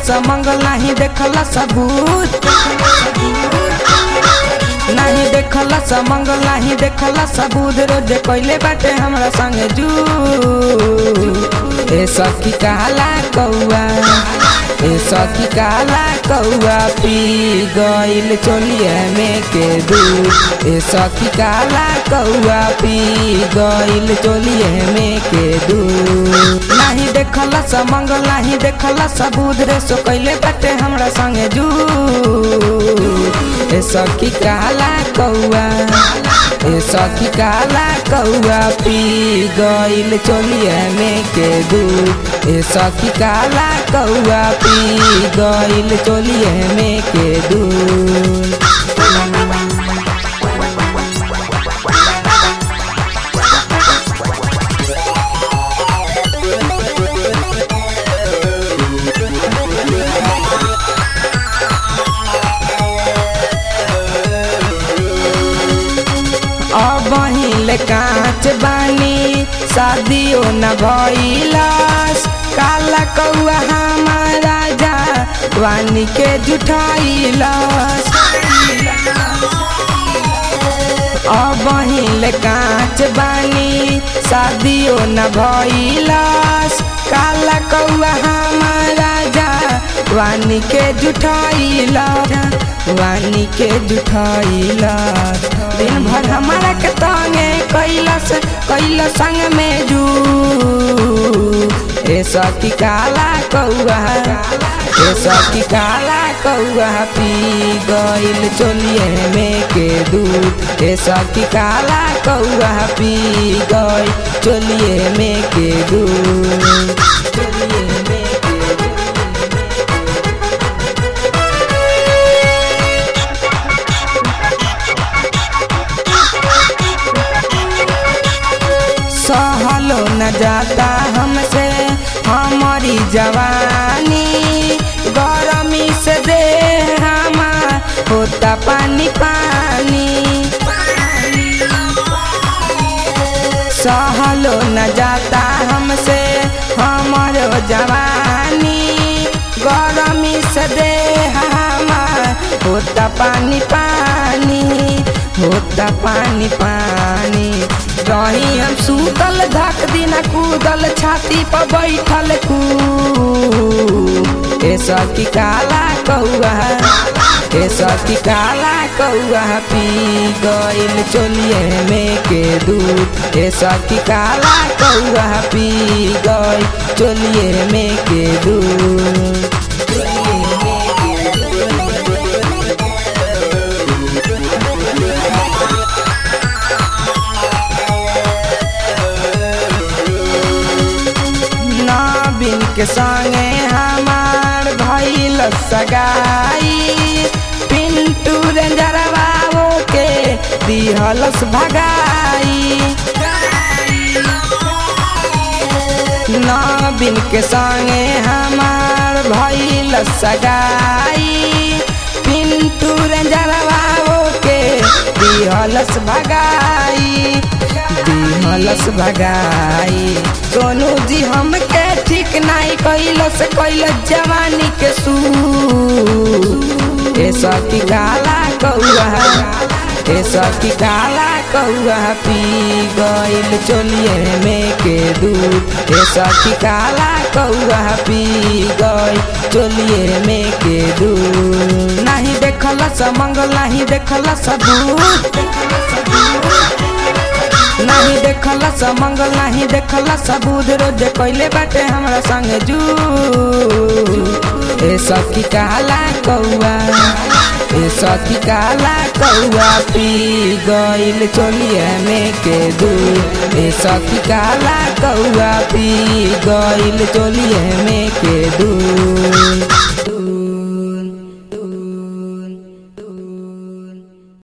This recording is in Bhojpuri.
सा मंगल नहीं देखला सा भूत नहीं देखला सा मंगल नहीं देखला सा बुध रोज कोइले बाटे हमरा संगे जू ए सखी कहला कौआ ए सखी कहला कौआ पी गइल चोलिया में के दूध ए सखी कहला कौआ पी गइल चोलिया में के दूध नहीं देखला सा मंगल नहीं देखला सा बुध रे सो कोइले बाटे हमरा संगे जू ए सखी कहला कौआ ए सखी कहला कौआ पी गइल चोलिया में के दूध ए सखी कहला कौआ पी गइल चोलिया में के दूध अब कांच बानी शादियों न भइलस काला कौआ हमारा जा वानी के जुठाइलस अब कांच बानी शादियों न भइलस काला कौआ हमारा जा वानी के जुठाइलस वानी के जुठाइलस दिन भर हमारा के तंगे कैलस संग में जू ए सखी काला कौआ ए सखी काला कौआ पी गइल चोलिए में के दूध ए सखी काला कौआ पी गइल चोलिए में के दूध सहलो न जाता हमसे हमारी जवानी गरमी से दे हमार होता पानी पानी सहलो न जाता हमसे हमारो जवानी गरमी से दे हमार होता पानी पानी होता पानी पानी रही हम सूतल धक दिना कूदल छाती पर बैठल कू ए सखी काला कौआ ए सखी काला कौआ पी गइल चोलिए में के दूध ए सखी काला कौआ पी गइल चोलिए में के दूध के संगे हमार भइल सगाई पिंटू रेंजरवा के दिहलस भगाई नवीन के संगे हमार भइल सगाई पिंटू रेंजरवा के दिहलस भगाई दिहलस भगाई सोनू जी हमके ठीक नहीं कैलस कैलस जवानी के सू ए सखी काला कौआ ए सखी काला कौआ पी गइल चोलिए में के दूध ए सखी काला कौआ पी गइल चोलिए में के दूध नहीं देखला सा मंगल नहीं देखला सा भूत नहीं देखला सा मंगल नहीं देखला सा बुध रोज कोइले बाटे हमरा संगे जू ए सखी कहला कौआ ए सखी कहला कौआ पी गइल चोलिया में के दूध ए सखी कहला कौआ पी गइल चोलिया में के दूध